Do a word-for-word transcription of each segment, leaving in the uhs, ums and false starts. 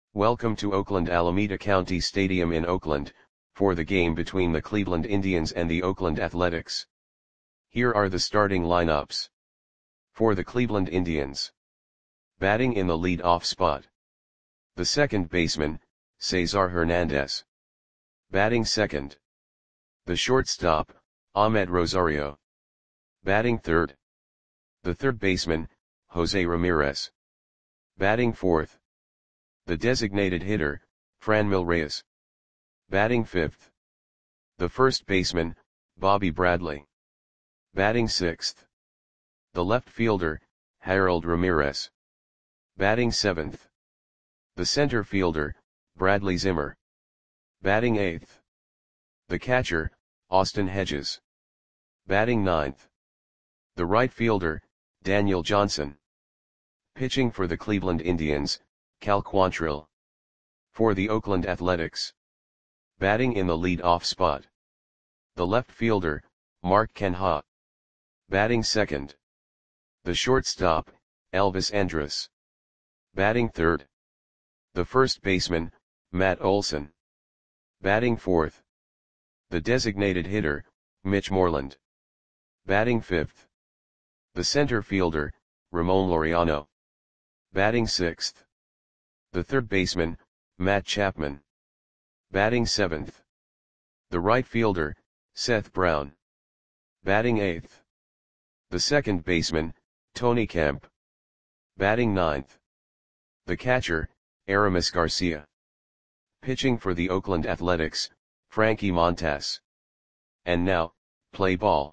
Welcome to Oakland Alameda County Stadium in Oakland, for the game between the Cleveland Indians and the Oakland Athletics. Here are the starting lineups. For the Cleveland Indians. Batting in the lead-off spot. The second baseman, Cesar Hernandez. Batting second. The shortstop, Ahmed Rosario. Batting third. The third baseman, Jose Ramirez. Batting fourth. The designated hitter, Franmil Reyes. Batting fifth. The first baseman, Bobby Bradley. Batting sixth. The left fielder, Harold Ramirez. Batting seventh. The center fielder, Bradley Zimmer. Batting eighth. The catcher, Austin Hedges. Batting ninth. The right fielder, Daniel Johnson. Pitching for the Cleveland Indians, Cal Quantrill. For the Oakland Athletics. Batting in the lead-off spot. The left fielder, Mark Canha. Batting second. The shortstop, Elvis Andrus. Batting third. The first baseman, Matt Olson. Batting fourth. The designated hitter, Mitch Moreland. Batting fifth. The center fielder, Ramon Laureano. Batting sixth. The third baseman, Matt Chapman. Batting seventh. The right fielder, Seth Brown. Batting eighth. The second baseman, Tony Kemp. Batting ninth. The catcher, Aramis Garcia. Pitching for the Oakland Athletics, Frankie Montas. And now, play ball.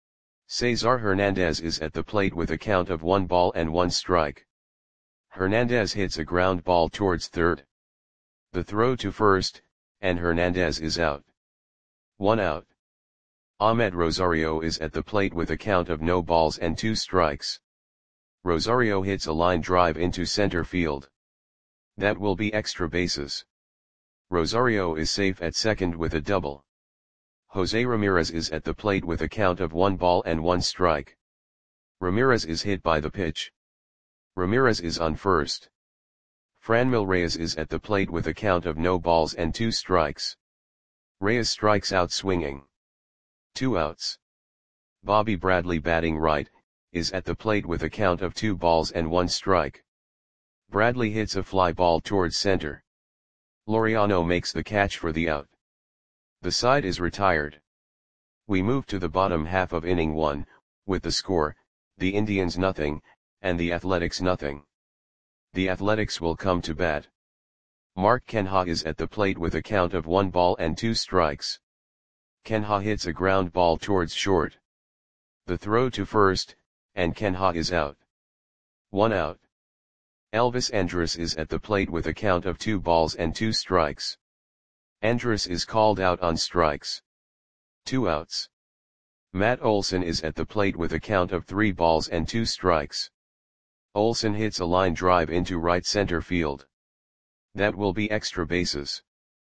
Cesar Hernandez is at the plate with a count of one ball and one strike. Hernandez hits a ground ball towards third. The throw to first, and Hernandez is out. One out. Ahmed Rosario is at the plate with a count of no balls and two strikes. Rosario hits a line drive into center field. That will be extra bases. Rosario is safe at second with a double. Jose Ramirez is at the plate with a count of one ball and one strike. Ramirez is hit by the pitch. Ramirez is on first. Franmil Reyes is at the plate with a count of no balls and two strikes. Reyes strikes out swinging. Two outs. Bobby Bradley, batting right, is at the plate with a count of two balls and one strike. Bradley hits a fly ball towards center. Laureano makes the catch for the out. The side is retired. We move to the bottom half of inning one, with the score, the Indians nothing, and the Athletics nothing. The Athletics will come to bat. Mark Canha is at the plate with a count of one ball and two strikes. Canha hits a ground ball towards short. The throw to first, and Canha is out. One out. Elvis Andrus is at the plate with a count of two balls and two strikes. Andrus is called out on strikes. Two outs. Matt Olson is at the plate with a count of three balls and two strikes. Olson hits a line drive into right center field. That will be extra bases.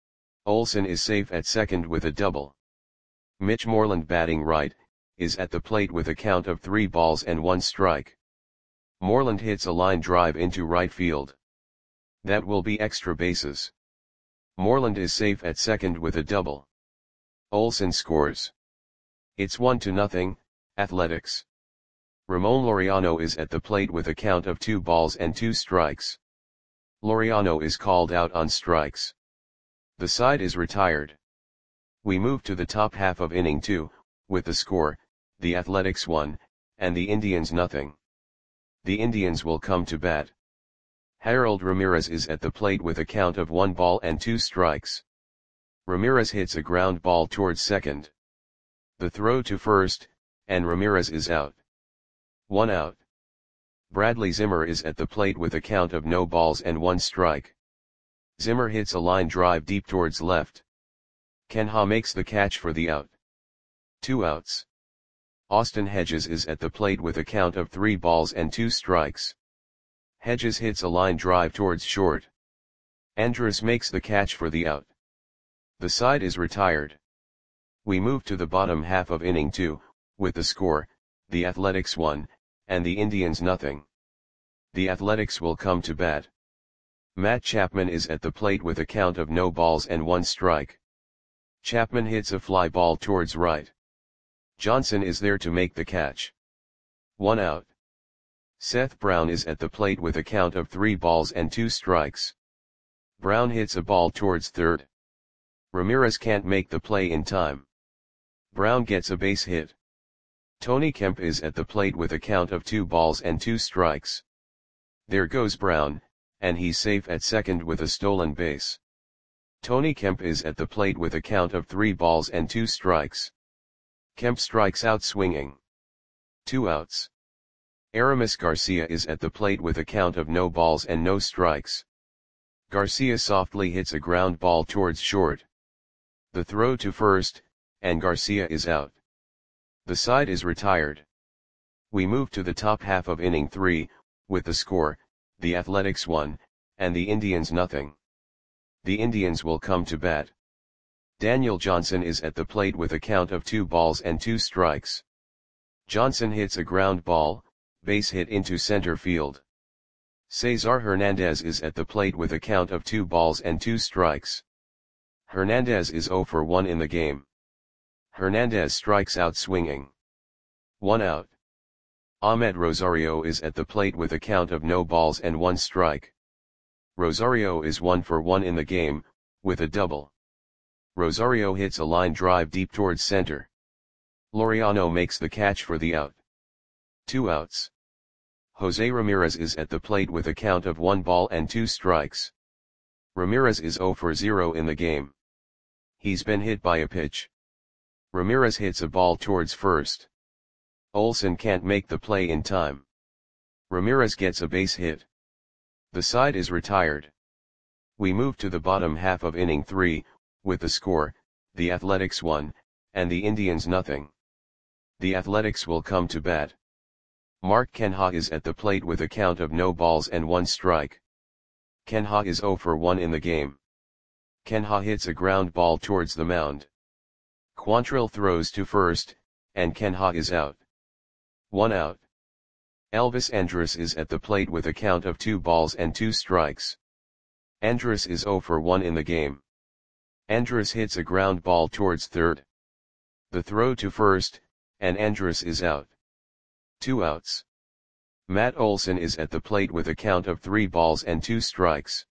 Olson is safe at second with a double. Mitch Moreland, batting right, is at the plate with a count of three balls and one strike. Moreland hits a line drive into right field. That will be extra bases. Moreland is safe at second with a double. Olson scores. It's one to nothing, Athletics. Ramon Laureano is at the plate with a count of two balls and two strikes. Laureano is called out on strikes. The side is retired. We move to the top half of inning two, with the score, the Athletics one, and the Indians nothing. The Indians will come to bat. Harold Ramirez is at the plate with a count of one ball and two strikes. Ramirez hits a ground ball towards second. The throw to first, and Ramirez is out. One out. Bradley Zimmer is at the plate with a count of no balls and one strike. Zimmer hits a line drive deep towards left. Canha makes the catch for the out. Two outs. Austin Hedges is at the plate with a count of three balls and two strikes. Hedges hits a line drive towards short. Andrus makes the catch for the out. The side is retired. We move to the bottom half of inning two, with the score, the Athletics one, and the Indians nothing. The Athletics will come to bat. Matt Chapman is at the plate with a count of no balls and one strike. Chapman hits a fly ball towards right. Johnson is there to make the catch. One out. Seth Brown is at the plate with a count of three balls and two strikes. Brown hits a ball towards third. Ramirez can't make the play in time. Brown gets a base hit. Tony Kemp is at the plate with a count of two balls and two strikes. There goes Brown, and he's safe at second with a stolen base. Tony Kemp is at the plate with a count of three balls and two strikes. Kemp strikes out swinging. Two outs. Aramis Garcia is at the plate with a count of no balls and no strikes. Garcia softly hits a ground ball towards short. The throw to first, and Garcia is out. The side is retired. We move to the top half of inning three, with the score, the Athletics one, and the Indians nothing. The Indians will come to bat. Daniel Johnson is at the plate with a count of two balls and two strikes. Johnson hits a ground ball, base hit into center field. Cesar Hernandez is at the plate with a count of two balls and two strikes. Hernandez is oh for one in the game. Hernandez strikes out swinging. One out. Ahmed Rosario is at the plate with a count of no balls and one strike. Rosario is one for one in the game, with a double. Rosario hits a line drive deep towards center. Laureano makes the catch for the out. Two outs. Jose Ramirez is at the plate with a count of one ball and two strikes. Ramirez is oh for zero in the game. He's been hit by a pitch. Ramirez hits a ball towards first. Olson can't make the play in time. Ramirez gets a base hit. The side is retired. We move to the bottom half of inning three, with the score, the Athletics one, and the Indians nothing. The Athletics will come to bat. Mark Kenha is at the plate with a count of no balls and one strike. Kenha is oh for one in the game. Kenha hits a ground ball towards the mound. Quantrill throws to first, and Kenha is out. One out. Elvis Andrus is at the plate with a count of two balls and two strikes. Andrus is oh for one in the game. Andrus hits a ground ball towards third. The throw to first, and Andrus is out. Two outs. Matt Olson is at the plate with a count of three balls and two strikes.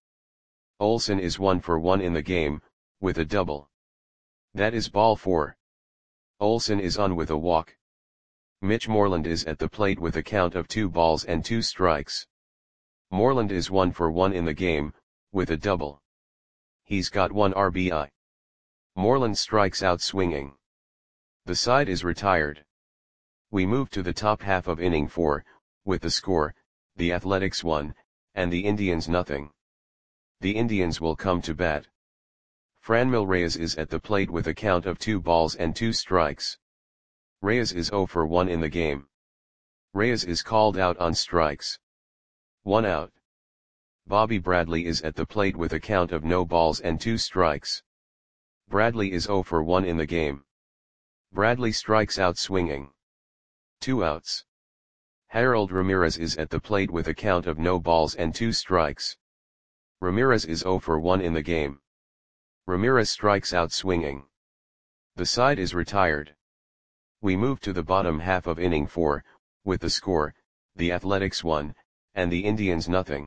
Olson is one for one in the game, with a double. That is ball four. Olson is on with a walk. Mitch Moreland is at the plate with a count of two balls and two strikes. Moreland is one for one in the game, with a double. He's got one R B I. Moreland strikes out swinging. The side is retired. We move to the top half of inning four, with the score, the Athletics one, and the Indians nothing. The Indians will come to bat. Franmil Reyes is at the plate with a count of two balls and two strikes. Reyes is oh for one in the game. Reyes is called out on strikes. One out. Bobby Bradley is at the plate with a count of no balls and two strikes. Bradley is oh for one in the game. Bradley strikes out swinging. Two outs. Harold Ramirez is at the plate with a count of no balls and two strikes. Ramirez is oh for one in the game. Ramirez strikes out swinging. The side is retired. We move to the bottom half of inning four, with the score, the Athletics one, and the Indians nothing.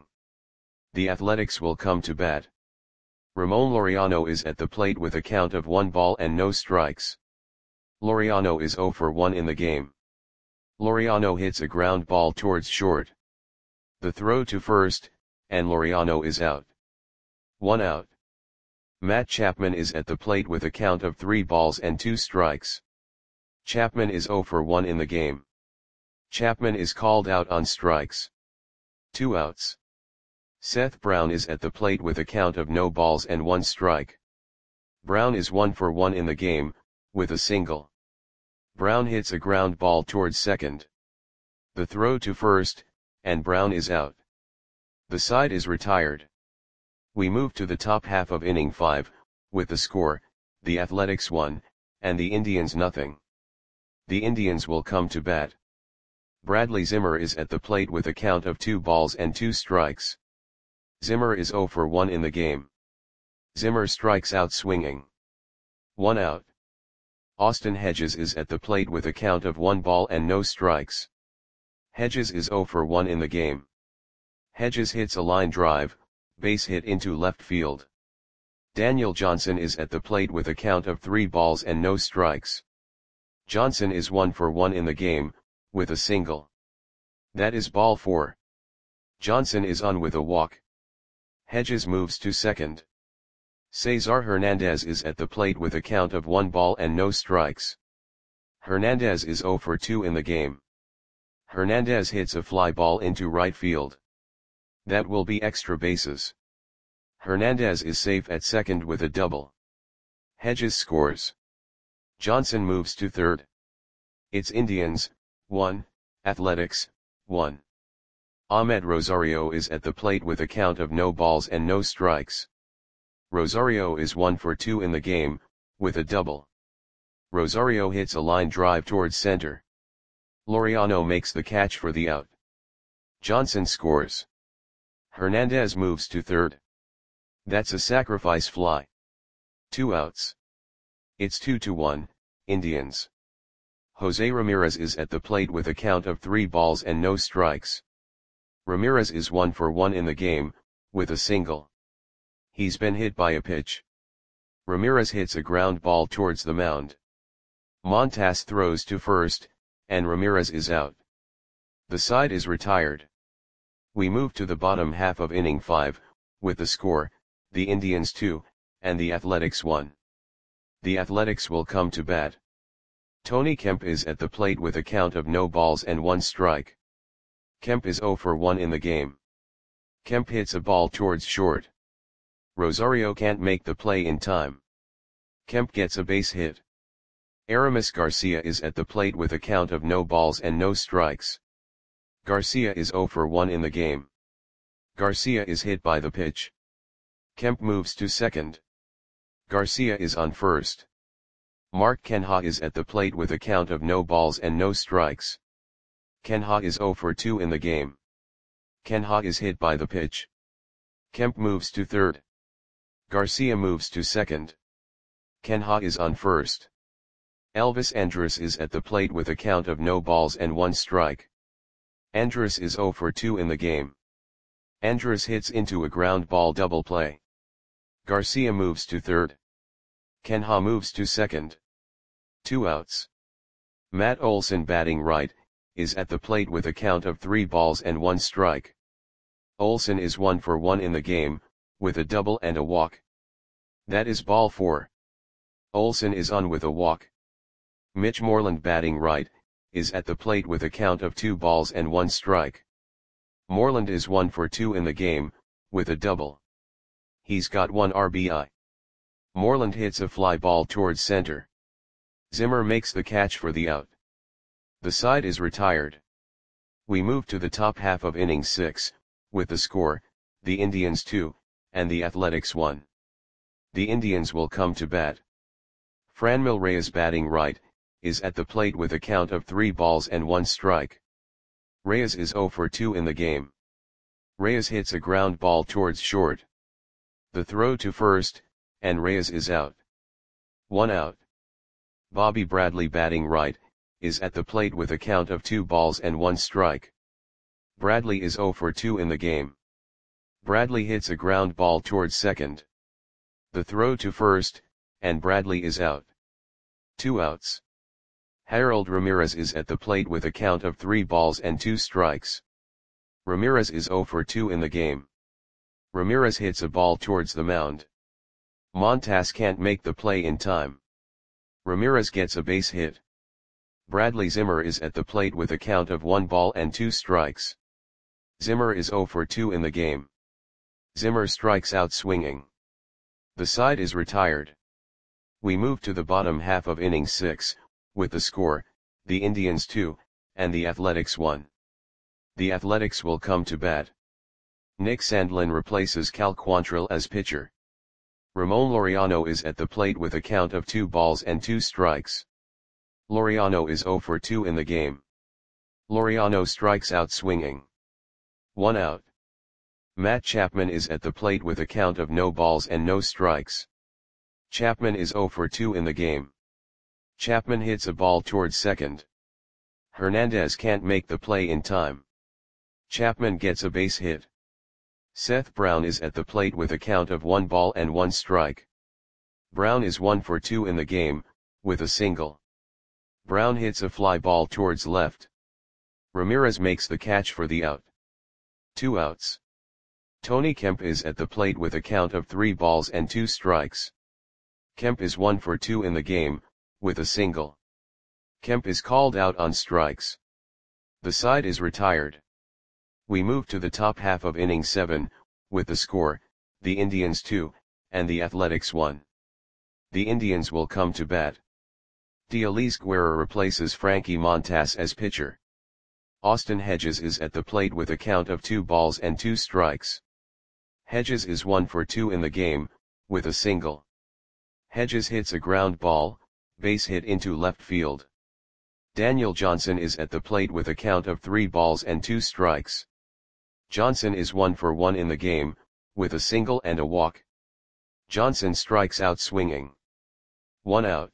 The Athletics will come to bat. Ramon Laureano is at the plate with a count of one ball and no strikes. Laureano is oh for one in the game. Laureano hits a ground ball towards short. The throw to first, and Laureano is out. One out. Matt Chapman is at the plate with a count of three balls and two strikes. Chapman is oh for one in the game. Chapman is called out on strikes. Two outs. Seth Brown is at the plate with a count of no balls and one strike. Brown is one for one in the game, with a single. Brown hits a ground ball towards second. The throw to first, and Brown is out. The side is retired. We move to the top half of inning five, with the score, the Athletics one, and the Indians nothing. The Indians will come to bat. Bradley Zimmer is at the plate with a count of two balls and two strikes. Zimmer is zero for one in the game. Zimmer strikes out swinging. One out. Austin Hedges is at the plate with a count of one ball and no strikes. Hedges is zero for one in the game. Hedges hits a line drive, base hit into left field. Daniel Johnson is at the plate with a count of three balls and no strikes. Johnson is one for one in the game, with a single. That is ball four. Johnson is on with a walk. Hedges moves to second. Cesar Hernandez is at the plate with a count of one ball and no strikes. Hernandez is zero for two in the game. Hernandez hits a fly ball into right field. That will be extra bases. Hernandez is safe at second with a double. Hedges scores. Johnson moves to third. It's Indians, one, Athletics, one. Ahmed Rosario is at the plate with a count of no balls and no strikes. Rosario is one for two in the game, with a double. Rosario hits a line drive towards center. Laureano makes the catch for the out. Johnson scores. Hernandez moves to third. That's a sacrifice fly. Two outs. It's two to one, Indians. Jose Ramirez is at the plate with a count of three balls and no strikes. Ramirez is one for one in the game, with a single. He's been hit by a pitch. Ramirez hits a ground ball towards the mound. Montas throws to first, and Ramirez is out. The side is retired. We move to the bottom half of inning five, with the score, the Indians two, and the Athletics one. The Athletics will come to bat. Tony Kemp is at the plate with a count of no balls and one strike. Kemp is zero for one in the game. Kemp hits a ball towards short. Rosario can't make the play in time. Kemp gets a base hit. Aramis Garcia is at the plate with a count of no balls and no strikes. Garcia is zero for one in the game. Garcia is hit by the pitch. Kemp moves to second. Garcia is on first. Mark Kenha is at the plate with a count of no balls and no strikes. Kenha is zero for two in the game. Kenha is hit by the pitch. Kemp moves to third. Garcia moves to second. Kenha is on first. Elvis Andrus is at the plate with a count of no balls and one strike. Andrus is zero for two in the game. Andrus hits into a ground ball double play. Garcia moves to third. Kenha moves to second. Two outs. Matt Olson, batting right, is at the plate with a count of three balls and one strike. Olson is one for one in the game, with a double and a walk. That is ball four. Olson is on with a walk. Mitch Moreland, batting right, is at the plate with a count of two balls and one strike. Moreland is one for two in the game, with a double. He's got one R B I. Moreland hits a fly ball towards center. Zimmer makes the catch for the out. The side is retired. We move to the top half of inning six, with the score, the Indians two, and the Athletics one. The Indians will come to bat. Franmil Reyes, batting right, is at the plate with a count of three balls and one strike. Reyes is zero for two in the game. Reyes hits a ground ball towards short. The throw to first, and Reyes is out. One out. Bobby Bradley, batting right, is at the plate with a count of two balls and one strike. Bradley is zero for two in the game. Bradley hits a ground ball towards second. The throw to first, and Bradley is out. Two outs. Harold Ramirez is at the plate with a count of three balls and two strikes. Ramirez is zero for two in the game. Ramirez hits a ball towards the mound. Montas can't make the play in time. Ramirez gets a base hit. Bradley Zimmer is at the plate with a count of one ball and two strikes. Zimmer is zero for two in the game. Zimmer strikes out swinging. The side is retired. We move to the bottom half of inning six, with the score, the Indians two, and the Athletics one. The Athletics will come to bat. Nick Sandlin replaces Cal Quantrill as pitcher. Ramon Laureano is at the plate with a count of two balls and two strikes. Laureano is zero for two in the game. Laureano strikes out swinging. One out. Matt Chapman is at the plate with a count of no balls and no strikes. Chapman is zero for two in the game. Chapman hits a ball towards second. Hernandez can't make the play in time. Chapman gets a base hit. Seth Brown is at the plate with a count of one ball and one strike. Brown is one for two in the game, with a single. Brown hits a fly ball towards left. Ramirez makes the catch for the out. Two outs. Tony Kemp is at the plate with a count of three balls and two strikes. Kemp is one for two in the game, with a single. Kemp is called out on strikes. The side is retired. We move to the top half of inning seven, with the score, the Indians two, and the Athletics one. The Indians will come to bat. Dialis Guerra replaces Frankie Montas as pitcher. Austin Hedges is at the plate with a count of two balls and two strikes. Hedges is one for two in the game, with a single. Hedges hits a ground ball, base hit into left field. Daniel Johnson is at the plate with a count of three balls and two strikes. Johnson is one for one in the game, with a single and a walk. Johnson strikes out swinging. One out.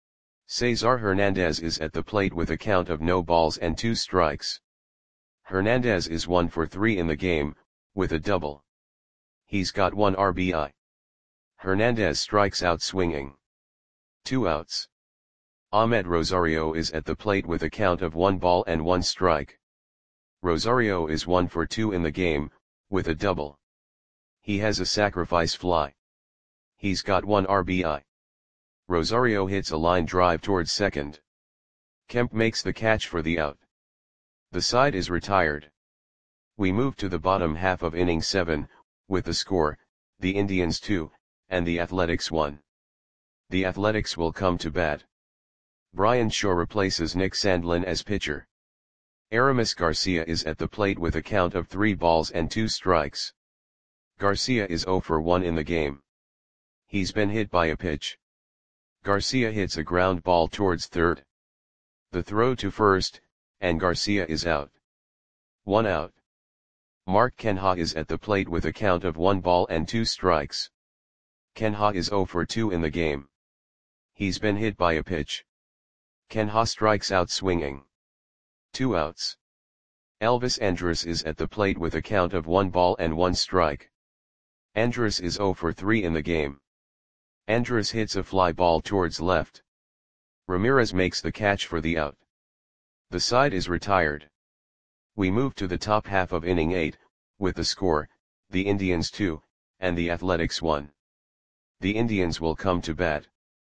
Cesar Hernandez is at the plate with a count of no balls and two strikes. Hernandez is one for three in the game, with a double. He's got one R B I. Hernandez strikes out swinging. Two outs. Ahmed Rosario is at the plate with a count of one ball and one strike. Rosario is one for two in the game, with a double. He has a sacrifice fly. He's got one R B I. Rosario hits a line drive towards second. Kemp makes the catch for the out. The side is retired. We move to the bottom half of inning seven, with the score, the Indians two, and the Athletics one. The Athletics will come to bat. Brian Shaw replaces Nick Sandlin as pitcher. Aramis Garcia is at the plate with a count of three balls and two strikes. Garcia is zero for one in the game. He's been hit by a pitch. Garcia hits a ground ball towards third. The throw to first, and Garcia is out. One out. Mark Kenha is at the plate with a count of one ball and two strikes. Kenha is zero for two in the game. He's been hit by a pitch. Kenha strikes out swinging. Two outs. Elvis Andrus is at the plate with a count of one ball and one strike. Andrus is zero for three in the game. Andrus hits a fly ball towards left. Ramirez makes the catch for the out. The side is retired. We move to the top half of inning eight, with the score, the Indians two, and the Athletics one. The Indians will come to bat.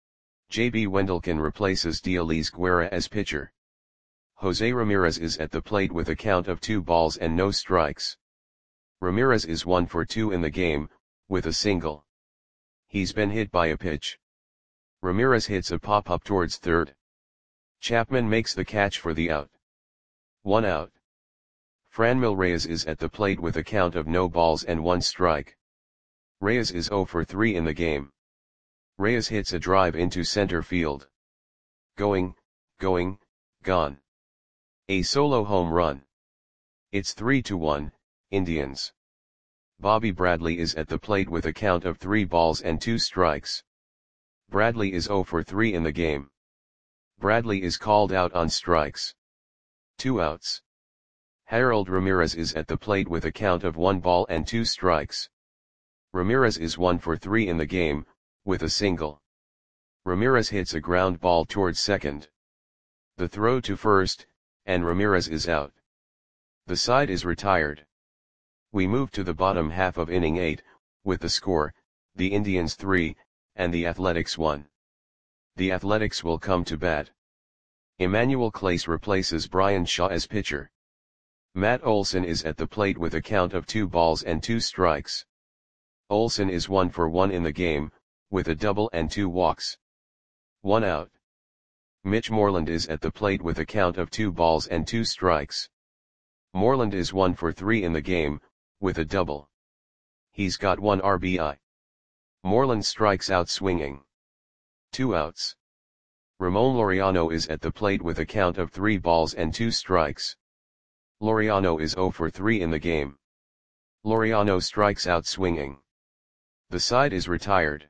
J B Wendelken replaces Dialis Guerra as pitcher. Jose Ramirez is at the plate with a count of two balls and no strikes. Ramirez is one for two in the game, with a single. He's been hit by a pitch. Ramirez hits a pop-up towards third. Chapman makes the catch for the out. One out. Franmil Reyes is at the plate with a count of no balls and one strike. Reyes is zero for three in the game. Reyes hits a drive into center field. Going, going, gone. A solo home run. It's three to one, Indians. Bobby Bradley is at the plate with a count of three balls and two strikes. Bradley is zero for three in the game. Bradley is called out on strikes. Two outs. Harold Ramirez is at the plate with a count of one ball and two strikes. Ramirez is one for three in the game, with a single. Ramirez hits a ground ball towards second. The throw to first, and Ramirez is out. The side is retired. We move to the bottom half of inning eight, with the score, the Indians three, and the Athletics one. The Athletics will come to bat. Emmanuel Clase replaces Brian Shaw as pitcher. Matt Olson is at the plate with a count of two balls and two strikes. Olson is one for one in the game, with a double and two walks. One out. Mitch Moreland is at the plate with a count of two balls and two strikes. Moreland is one for three in the game, with a double. He's got one R B I. Moreland strikes out swinging. Two outs. Ramon Laureano is at the plate with a count of three balls and two strikes. Laureano is zero for three in the game. Laureano strikes out swinging. The side is retired.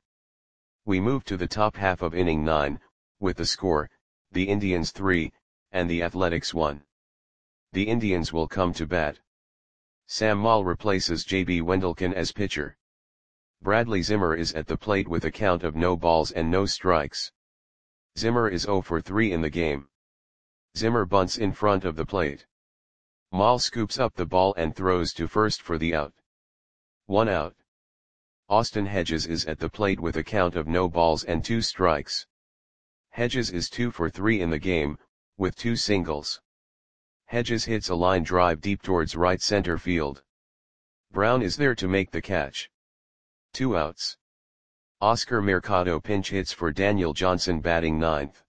We move to the top half of inning nine, with the score, the Indians three, and the Athletics one. The Indians will come to bat. Sam Moll replaces J B Wendelken as pitcher. Bradley Zimmer is at the plate with a count of no balls and no strikes. Zimmer is zero for three in the game. Zimmer bunts in front of the plate. Moll scoops up the ball and throws to first for the out. One out. Austin Hedges is at the plate with a count of no balls and two strikes. Hedges is two for three in the game, with two singles. Hedges hits a line drive deep towards right center field. Brown is there to make the catch. Two outs. Oscar Mercado pinch hits for Daniel Johnson batting ninth.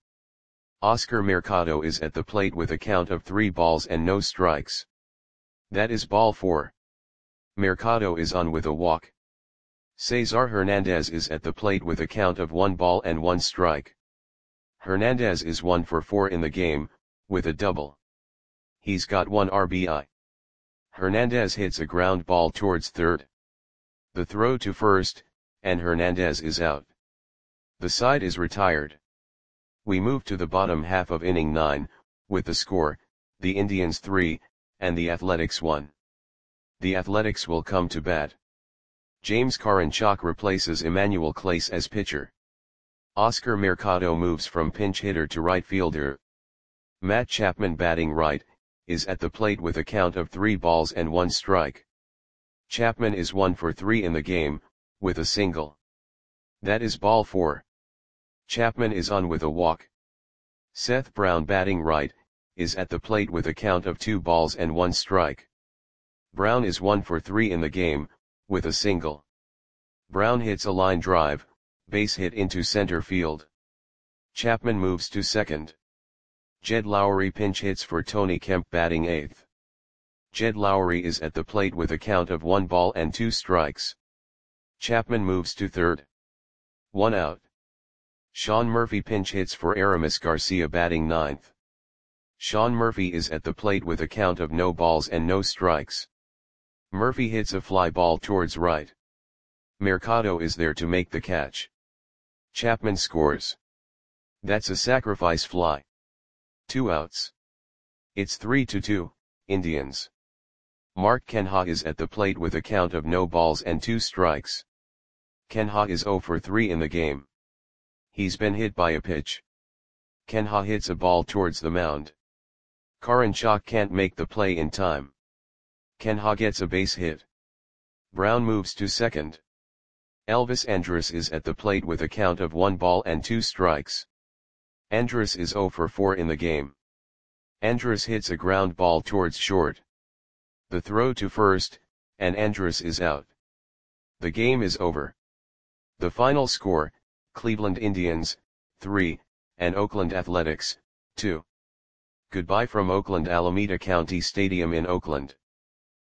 Oscar Mercado is at the plate with a count of three balls and no strikes. That is ball four. Mercado is on with a walk. Cesar Hernandez is at the plate with a count of one ball and one strike. Hernandez is one for four in the game, with a double. He's got one R B I. Hernandez hits a ground ball towards third. The throw to first, and Hernandez is out. The side is retired. We move to the bottom half of inning nine, with the score, the Indians three, and the Athletics one. The Athletics will come to bat. James Karinchak replaces Emmanuel Clase as pitcher. Oscar Mercado moves from pinch hitter to right fielder. Matt Chapman batting right, is at the plate with a count of three balls and one strike. Chapman is one for three in the game, with a single. That is ball four. Chapman is on with a walk. Seth Brown batting right, is at the plate with a count of two balls and one strike. Brown is one for three in the game, with a single. Brown hits a line drive, base hit into center field. Chapman moves to second. Jed Lowry pinch hits for Tony Kemp batting eighth. Jed Lowry is at the plate with a count of one ball and two strikes. Chapman moves to third. One out. Sean Murphy pinch hits for Aramis Garcia batting ninth. Sean Murphy is at the plate with a count of no balls and no strikes. Murphy hits a fly ball towards right. Mercado is there to make the catch. Chapman scores. That's a sacrifice fly. Two outs. It's three to two, Indians. Mark Kenha is at the plate with a count of no balls and two strikes. Kenha is zero for three in the game. He's been hit by a pitch. Kenha hits a ball towards the mound. Karinchak can't make the play in time. Kenha gets a base hit. Brown moves to second. Elvis Andrus is at the plate with a count of one ball and two strikes. Andrus is zero for four in the game. Andrus hits a ground ball towards short. The throw to first, and Andrus is out. The game is over. The final score, Cleveland Indians, three, and Oakland Athletics, two. Goodbye from Oakland Alameda County Stadium in Oakland.